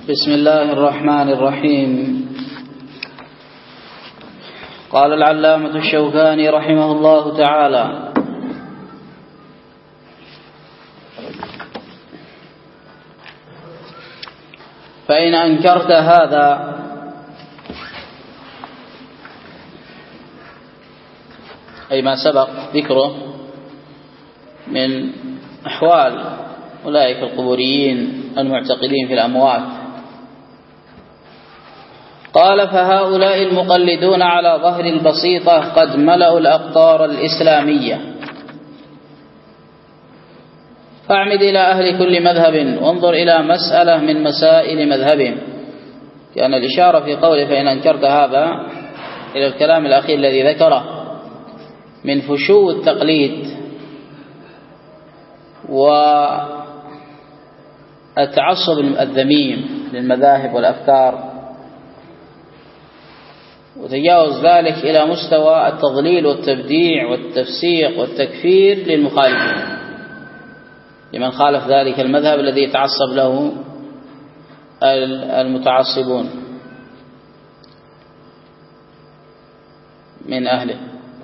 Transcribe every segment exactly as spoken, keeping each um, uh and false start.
بسم الله الرحمن الرحيم. قال العلامة الشوكاني رحمه الله تعالى: فإن أنكرت هذا أي ما سبق ذكره من أحوال أولئك القبوريين المعتقدين في الأموات، قال: فهؤلاء المقلدون على ظهر البسيطة قد ملأوا الأقطار الإسلامية، فاعمد إلى أهل كل مذهب وانظر إلى مسألة من مسائل مذهبهم. كان الإشارة في قوله فإن أنكرت هذا إلى الكلام الأخير الذي ذكره من فشو التقليد والتعصب الذميم للمذاهب والأفكار، وتجاوز ذلك إلى مستوى التضليل والتبديع والتفسيق والتكفير للمخالفين، لمن خالف ذلك المذهب الذي يتعصب له المتعصبون من أهله.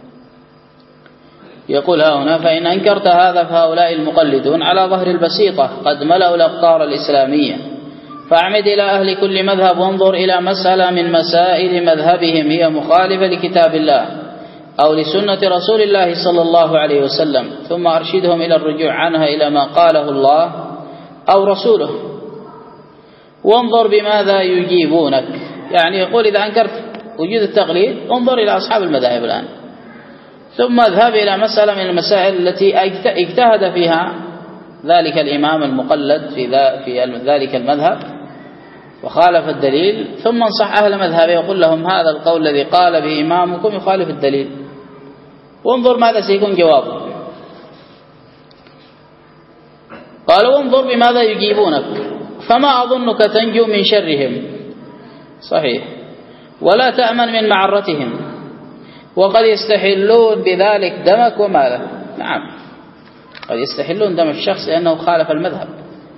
يقول ها هنا: فإن أنكرت هذا فهؤلاء المقلدون على ظهر البسيطة قد ملأوا الأقطار الإسلامية، فاعمد إلى أهل كل مذهب وانظر إلى مسألة من مسائل مذهبهم هي مخالفة لكتاب الله أو لسنة رسول الله صلى الله عليه وسلم، ثم أرشدهم إلى الرجوع عنها إلى ما قاله الله أو رسوله، وانظر بماذا يجيبونك. يعني يقول إذا أنكرت وجود التقليد انظر إلى أصحاب المذاهب الآن، ثم اذهب إلى مسألة من المسائل التي اجتهد فيها ذلك الإمام المقلد في ذلك المذهب وخالف الدليل، ثم انصح أهل مذهبه وقل لهم هذا القول الذي قال به إمامكم يخالف الدليل، وانظر ماذا سيكون جوابه. قال: وانظر بماذا يجيبونك، فما أظنك تنجو من شرهم، صحيح، ولا تأمن من معرتهم، وقد يستحلون بذلك دمك ومالك. نعم، قد يستحلون دم الشخص لأنه خالف المذهب.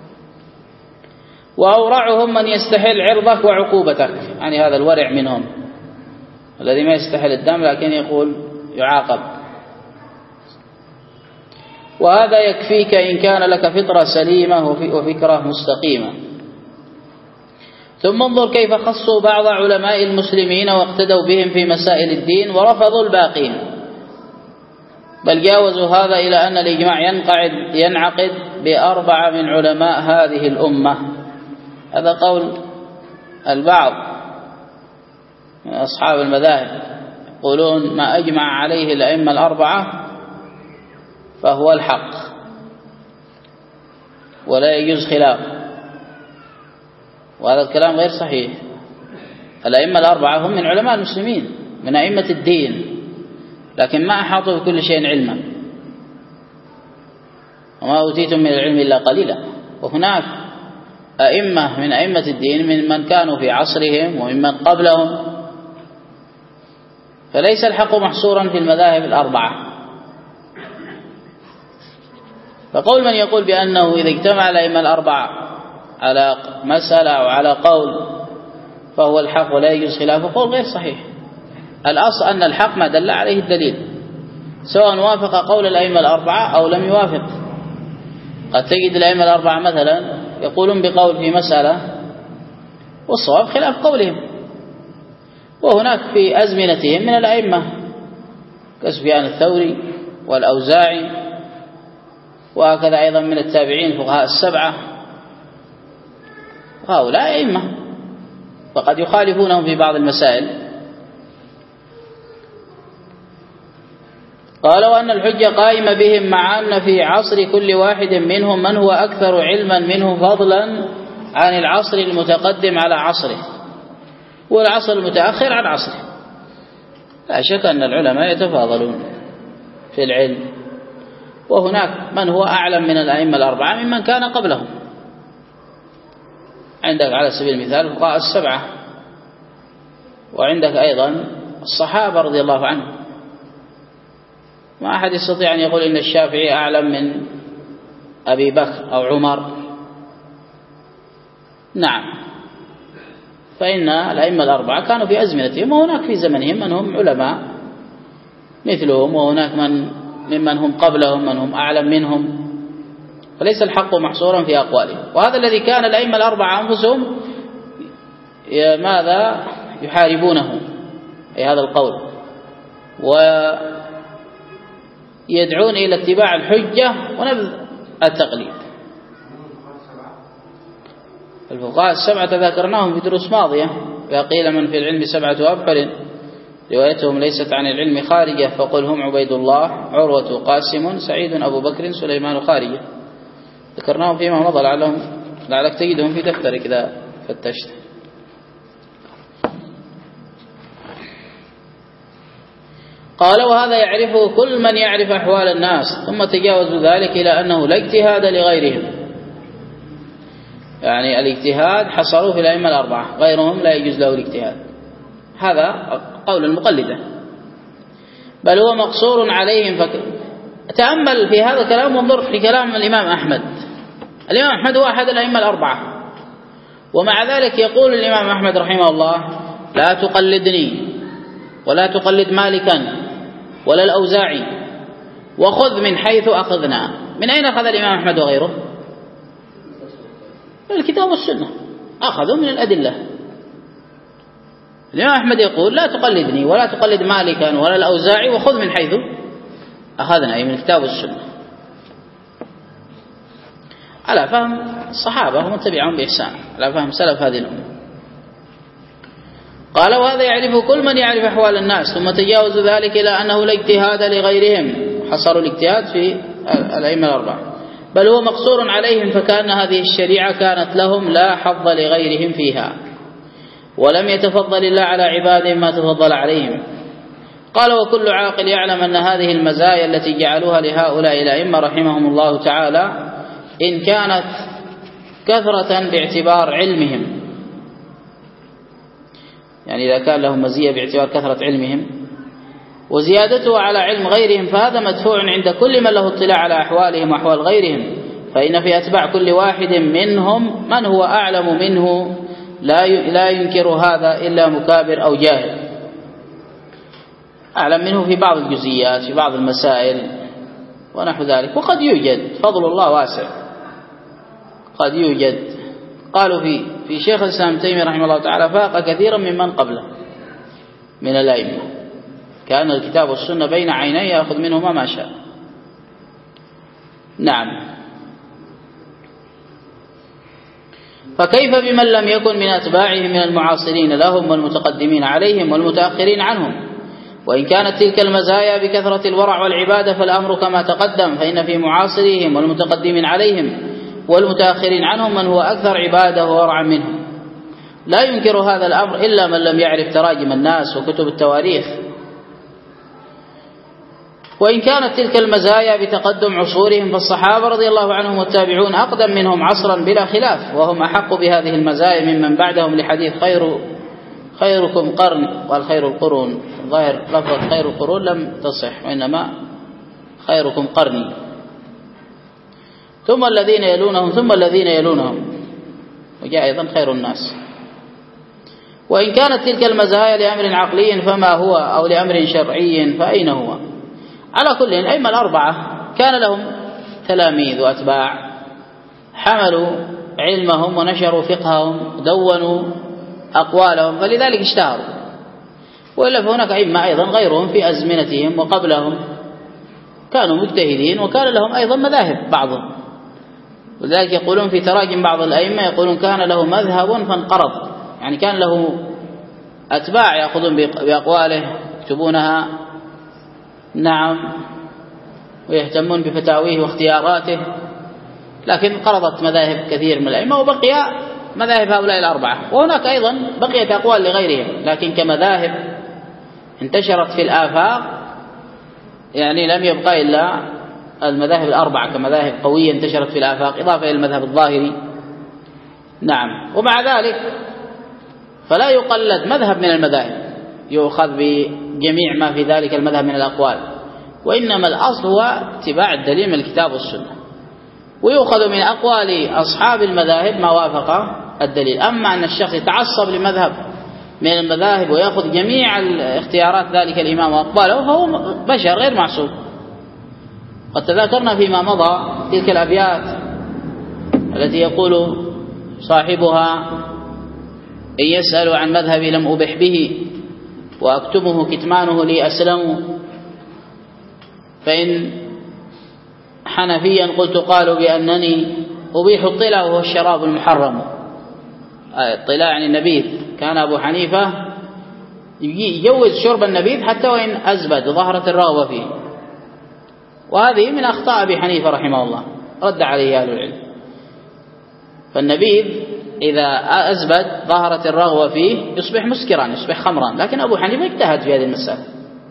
وأورعهم من يستحل عرضك وعقوبتك، يعني هذا الورع منهم الذي ما يستحل الدم لكن يقول يعاقب. وهذا يكفيك إن كان لك فطرة سليمة وفكرة مستقيمة. ثم انظر كيف خصوا بعض علماء المسلمين واقتدوا بهم في مسائل الدين ورفضوا الباقين، بل جاوزوا هذا إلى أن الإجماع ينقعد ينعقد بأربعة من علماء هذه الأمة. هذا قول البعض من أصحاب المذاهب، يقولون ما أجمع عليه الأئمة الأربعة فهو الحق ولا يجوز خلاف، وهذا الكلام غير صحيح. الأئمة الأربعة هم من علماء المسلمين، من أئمة الدين، لكن ما أحاطوا بكل شيء علما، وما أوتيتم من العلم إلا قليلا. وهناك أئمة من أئمة الدين من من كانوا في عصرهم وممن قبلهم، فليس الحق محصورا في المذاهب الأربعة. فقول من يقول بأنه إذا اجتمع الأئمة الأربعة على مسألة أو على قول فهو الحق ولا يجوز خلافه قول غير صحيح. الأصل أن الحق ما دل عليه الدليل، سواء وافق قول الأئمة الأربعة أو لم يوافق. قد تجد الأئمة الأربعة مثلا يقولون بقول في مسألة والصواب خلاف قولهم، وهناك في أزمنتهم من الأئمة كسفيان الثوري والأوزاعي، وهكذا أيضا من التابعين فقهاء السبعة، هؤلاء أئمة فقد يخالفونهم في بعض المسائل. قال: وأن الحجة قائمة بهم، مع أن في عصر كل واحد منهم من هو أكثر علما منه فضلا عن العصر المتقدم على عصره والعصر المتأخر عن عصره. لا شك أن العلماء يتفاضلون في العلم، وهناك من هو أعلم من الأئمة الأربعة ممن كان قبلهم. عندك على سبيل المثال فقهاء السبعة، وعندك أيضا الصحابة رضي الله عنهم. ما أحد يستطيع أن يقول إن الشافعي أعلم من أبي بكر أو عمر. نعم، فإن الأئمة الأربعة كانوا في أزمنتهم وهناك في زمنهم من هم علماء مثلهم، وهناك من ممن هم قبلهم من هم أعلم منهم، فليس الحق محصورا في أقوالهم. وهذا الذي كان الأئمة الأربعة أنفسهم ماذا يحاربونه أي هذا القول، ويدعون إلى اتباع الحجة ونبذ التقليد. الفقهاء السبعة ذكرناهم في دروس ماضية، إذا قيل من في العلم سبعة أبحر روايتهم ليست عن العلم خارجة فقل هم عبيد الله عروة قاسم سعيد أبو بكر سليمان خارجة، ذكرناهم فيما مضى لعلهم لعلك تجدهم في دفترك إذا فتشت. قال وهذا يعرفه كل من يعرف أحوال الناس، ثم تجاوزوا ذلك إلى أنه لا اجتهاد لغيرهم، يعني الاجتهاد حصلوه في الأئمة الأربعة، غيرهم لا يجوز له الاجتهاد، هذا قول المقلدة، بل هو مقصور عليهم. فك... تأمل في هذا الكلام وانظر في كلام الإمام أحمد. الإمام أحمد هو أحد الأئمة الأربعة، ومع ذلك يقول الإمام أحمد رحمه الله لا تقلدني ولا تقلد مالكا ولا الأوزاعي وخذ من حيث أخذنا. من أين أخذ الإمام أحمد وغيره؟ من الكتاب والسنة، أخذوا من الأدلة. الإمام أحمد يقول لا تقلدني ولا تقلد مالكا ولا الأوزاعي وخذ من حيث أخذنا، أي من الكتاب والسنة، على فهم الصحابة ومن تبعهم بإحسان، على فهم سلف هذه الأمة. قال وهذا يعرفه كل من يعرف أحوال الناس، ثم تجاوز ذلك إلى أنه لا اجتهاد لغيرهم، حصروا الاجتهاد في الأئمة الأربعة، بل هو مقصور عليهم، فكأن هذه الشريعة كانت لهم لا حظ لغيرهم فيها، ولم يتفضل الله على عباده ما تفضل عليهم. قال وكل عاقل يعلم أن هذه المزايا التي جعلوها لهؤلاء الأئمة رحمهم الله تعالى إن كانت كثرة باعتبار علمهم، يعني إذا كان لهم مزية باعتبار كثرة علمهم وزيادته على علم غيرهم، فهذا مدفوع عند كل من له اطلاع على أحوالهم وأحوال غيرهم، فإن في أتباع كل واحد منهم من هو أعلم منه لا ينكر هذا إلا مكابر أو جاهل، أعلم منه في بعض الجزئيات في بعض المسائل ونحو ذلك. وقد يوجد فضل الله واسع، قد يوجد. قالوا في في شيخ الإسلام ابن تيمية رحمه الله تعالى فاق كثيرا ممن قبله من الأئمة، كان الكتاب والسنة بين عينيه يأخذ منهما ما شاء. نعم. فكيف بمن لم يكن من أتباعهم من المعاصرين لهم والمتقدمين عليهم والمتأخرين عنهم؟ وإن كانت تلك المزايا بكثرة الورع والعبادة فالأمر كما تقدم، فإن في معاصريهم والمتقدمين عليهم والمتأخرين عنهم من هو أكثر عبادة وورعا منهم، لا ينكر هذا الأمر إلا من لم يعرف تراجم الناس وكتب التواريخ. وإن كانت تلك المزايا بتقدم عصورهم فالصحابة رضي الله عنهم والتابعون أقدم منهم عصرا بلا خلاف، وهم أحق بهذه المزايا ممن بعدهم، لحديث خير خيركم قرن والخير القرون، ظاهر لفظة خير القرون لم تصح، وإنما خيركم قرني، ثم الذين يلونهم ثم الذين يلونهم، وجاء أيضا خير الناس. وإن كانت تلك المزايا لأمر عقلي فما هو، أو لأمر شرعي فأين هو؟ على كل الأئمة الأربعة كان لهم تلاميذ وأتباع حملوا علمهم ونشروا فقههم ودونوا أقوالهم، فلذلك اشتهروا. وإلا فهناك أئمة أيضا غيرهم في أزمنتهم وقبلهم كانوا مجتهدين وكان لهم أيضا مذاهب بعضهم، ولذلك يقولون في تراجم بعض الأئمة يقولون كان له مذهب فانقرض، يعني كان له أتباع يأخذون بأقواله يكتبونها نعم ويهتمون بفتاويه واختياراته، لكن قرضت مذاهب كثير من الأئمة وبقي مذاهب هؤلاء الأربعة. وهناك أيضا بقيت أقوال لغيرهم لكن كمذاهب انتشرت في الآفاق، يعني لم يبقى إلا المذاهب الأربعة كمذاهب قوية انتشرت في الآفاق إضافة إلى المذهب الظاهري. نعم. ومع ذلك فلا يقلد مذهب من المذاهب يؤخذ بجميع ما في ذلك المذهب من الأقوال، وإنما الأصل هو اتباع الدليل من الكتاب والسنة، ويؤخذ من أقوال أصحاب المذاهب ما وافق الدليل. أما أن الشخص يتعصب لمذهب من المذاهب ويأخذ جميع الاختيارات ذلك الإمام وأقباله فهو بشر غير معصوم. قد تذاكرنا فيما مضى تلك الأبيات التي يقول صاحبها: إن يسأل عن مذهبي لم أبح به وأكتمه كتمانه لي أسلم، فإن حنفيا قلت قالوا بأنني أبيح الطلاء وهو الشراب المحرم. الطلاء يعني النبيذ، كان أبو حنيفة يجوز شرب النبيذ حتى وإن أزبد ظهرت الرغبة فيه، وهذه من أخطاء أبي حنيفة رحمه الله رد عليه أهل العلم. فالنبيذ إذا أزبد ظهرت الرغبة فيه يصبح مسكرا، يصبح خمرا، لكن أبو حنيفة اجتهد في هذه المسألة،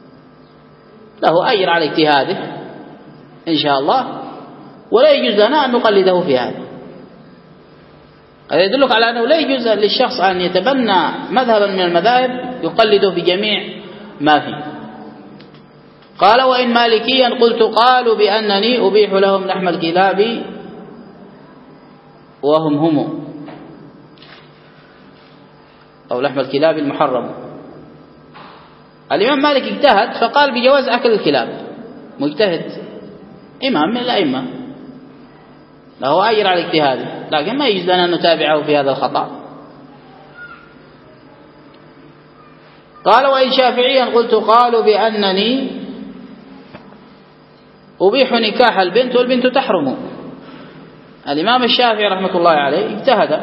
له أجر على اجتهاده إن شاء الله، ولا يجوز لنا أن نقلده في هذا. هذا يدلك على أنه لا يجوز للشخص أن يتبنى مذهبا من المذاهب يقلده في جميع ما فيه. قال: وإن مالكيا قلت قالوا بأنني أبيح لهم لحم الكلاب وهم هم، أو لحم الكلاب المحرم. الإمام مالك اجتهد فقال بجواز أكل الكلاب، مجتهد إمام من الأئمة له أجر على اجتهاده، لكن ما يجوز لنا أن نتابعه في هذا الخطأ. قال: وإن شافعيا قلت قالوا بأنني أبيح نكاح البنت والبنت تحرم. الإمام الشافعي رحمة الله عليه اجتهد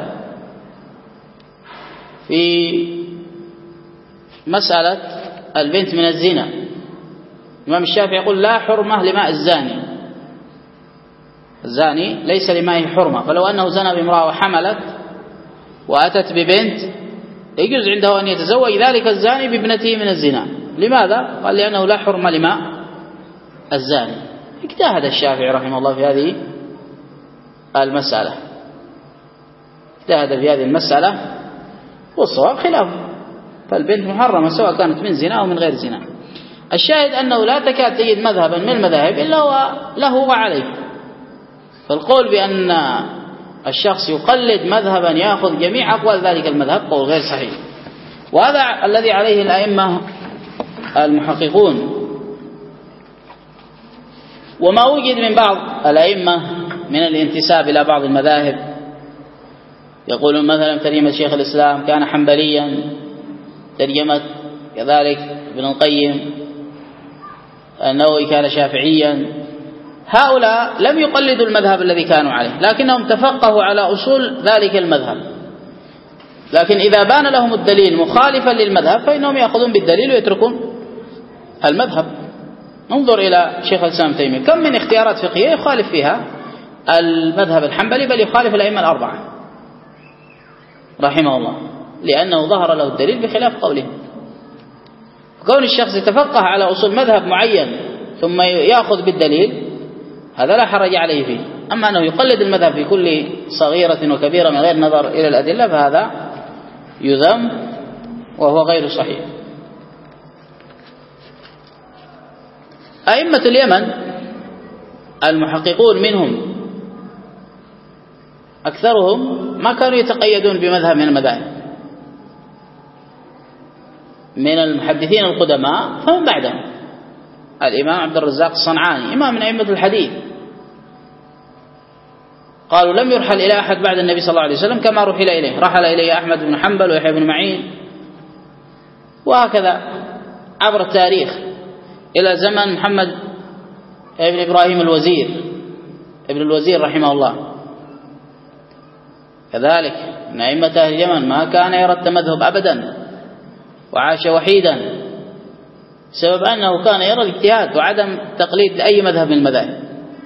في مسألة البنت من الزنا. الإمام الشافعي يقول: لا حرمة لماء الزاني، الزاني ليس لمائه حرمة، فلو أنه زنى بامرأة وحملت وأتت ببنت يجوز عنده أن يتزوج ذلك الزاني بابنته من الزنا. لماذا؟ قال: لأنه لا حرمة لماء الزاني. اجتهد الشافعي رحمه الله في هذه المسألة، اجتهد في هذه المسألة، والصواب خلافه، فالبنت محرمة سواء كانت من زنا أو من غير زنا. الشاهد أنه لا تكاد تجد مذهبا من المذاهب إلا له وعليه. فالقول بأن الشخص يقلد مذهبا يأخذ جميع أقوال ذلك المذهب قول غير صحيح، وهذا الذي عليه الأئمة المحققون. وما وجد من بعض الأئمة من الانتساب إلى بعض المذاهب، يقولون مثلا ترجمة شيخ الإسلام كان حنبليا، ترجمة كذلك ابن القيم النووي كان شافعيا. هؤلاء لم يقلدوا المذهب الذي كانوا عليه، لكنهم تفقهوا على أصول ذلك المذهب، لكن إذا بان لهم الدليل مخالفا للمذهب فإنهم يأخذون بالدليل ويتركون المذهب. انظر إلى شيخ الإسلام ابن تيمية، كم من اختيارات فقهية يخالف فيها المذهب الحنبلي، بل يخالف الأئمة الأربعة رحمه الله، لأنه ظهر له الدليل بخلاف قولهم. كون الشخص يتفقه على أصول مذهب معين ثم يأخذ بالدليل هذا لا حرج عليه فيه، أما أنه يقلد المذهب في كل صغيرة وكبيرة من غير نظر إلى الأدلة فهذا يذم وهو غير صحيح. أئمة اليمن المحققون منهم أكثرهم ما كانوا يتقيدون بمذهب من المذاهب، من المحدثين القدماء فهم بعدهم. الإمام عبد الرزاق الصنعاني إمام من أئمة الحديث، قالوا لم يرحل إلى أحد بعد النبي صلى الله عليه وسلم كما رحل إليه، رحل إليه أحمد بن حنبل ويحيى بن معين، وهكذا عبر التاريخ إلى زمن محمد ابن إبراهيم الوزير ابن الوزير رحمه الله، كذلك من أئمة أهل اليمن ما كان يرى التمذهب أبدا وعاش وحيدا، سبب أنه كان يرى الاجتهاد وعدم تقليد لأي مذهب من المذاهب،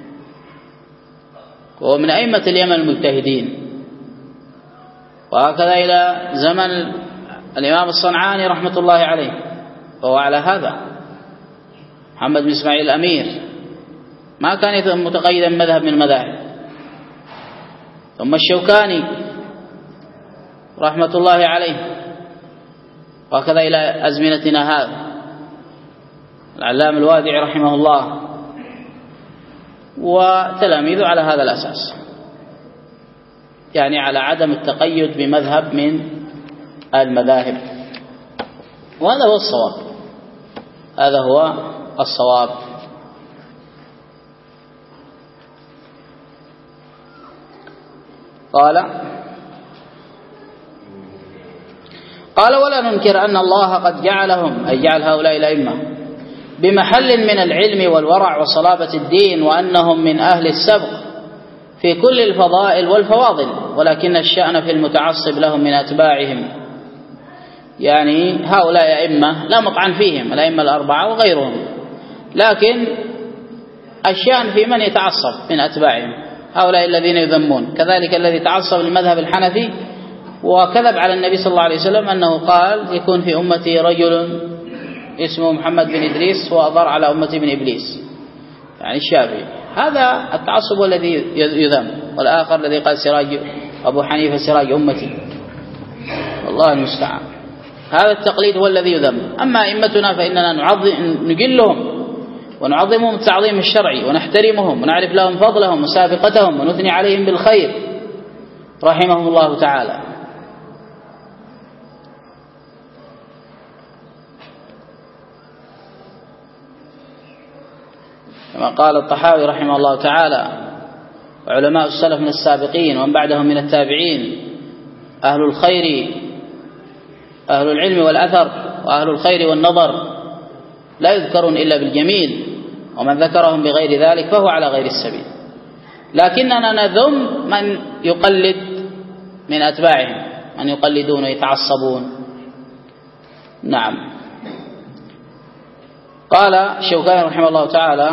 وهو من أئمة اليمن المجتهدين. وهكذا إلى زمن الإمام الصنعاني رحمة الله عليه وهو على هذا، محمد بن إسماعيل الأمير ما كان متقيدا مذهب من المذاهب. ثم الشوكاني رحمة الله عليه، وهكذا إلى أزمنتنا هذا العلامة الوادعي رحمه الله وتلاميذه على هذا الأساس. يعني على عدم التقيد بمذهب من المذاهب، وهذا هو الصواب، هذا هو الصواب. قال قال ولا ننكر أن الله قد جعلهم، أي جعل هؤلاء الأئمة، بمحل من العلم والورع وصلابة الدين، وأنهم من أهل السبق في كل الفضائل والفواضل، ولكن الشأن في المتعصب لهم من أتباعهم. يعني هؤلاء أئمة لا مطعن فيهم، الأئمة الأربعة وغيرهم، لكن الشأن في من يتعصب من أتباعهم، هؤلاء الذين يذمون. كذلك الذي تعصب للمذهب الحنفي وكذب على النبي صلى الله عليه وسلم أنه قال يكون في أمتي رجل اسمه محمد بن إدريس وأضر على أمتي بن إبليس، يعني الشافعي، هذا التعصب الذي يذم. والآخر الذي قال سراج أبو حنيفة سراج أمتي، والله المستعان، هذا التقليد هو الذي يذم. أما أئمتنا فإننا نعظم نجلهم ونعظمهم التعظيم الشرعي، ونحترمهم ونعرف لهم فضلهم وسابقتهم ونثني عليهم بالخير رحمهم الله تعالى. كما قال الطحاوي رحمه الله تعالى: علماء السلف من السابقين ومن بعدهم من التابعين أهل الخير، أهل العلم والأثر وأهل الخير والنظر، لا يذكرون إلا بالجميل، ومن ذكرهم بغير ذلك فهو على غير السبيل. لكننا نذم من يقلد من أتباعهم، من يقلدون ويتعصبون. نعم. قال الشوكاني رحمه الله تعالى: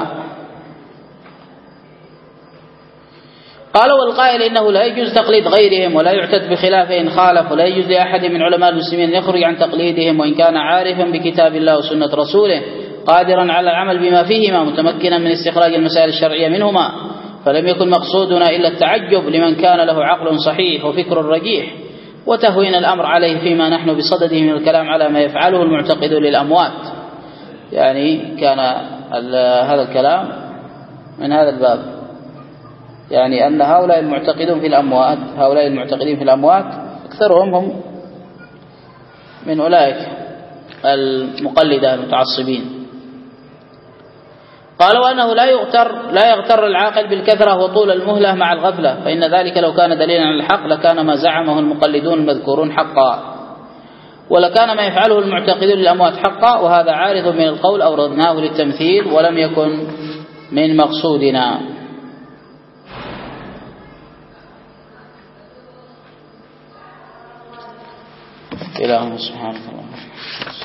قال والقائل إنه لا يجوز تقليد غيرهم ولا يعتد بخلافه إن خالف، ولا يجوز لأحد من علماء المسلمين يخرج عن تقليدهم وإن كان عارفا بكتاب الله وسنة رسوله قادرا على العمل بما فيهما متمكنا من استخراج المسائل الشرعية منهما. فلم يكن مقصودنا إلا التعجب لمن كان له عقل صحيح وفكر رجيح، وتهوين الأمر عليه فيما نحن بصدده من الكلام على ما يفعله المعتقدون للأموات. يعني كان هذا الكلام من هذا الباب، يعني أن هؤلاء المعتقدون في الأموات، هؤلاء المعتقدين في الأموات أكثرهم هم من أولئك المقلدة المتعصبين. قال وأنه لا يغتر لا يغتر العاقل بالكثرة وطول المهلة مع الغفلة، فإن ذلك لو كان دليلا على الحق لكان ما زعمه المقلدون المذكورون حقا، ولكان ما يفعله المعتقدون للأموات حقا، وهذا عارض من القول أوردناه للتمثيل ولم يكن من مقصودنا. إلهنا سبحانه وتعالى.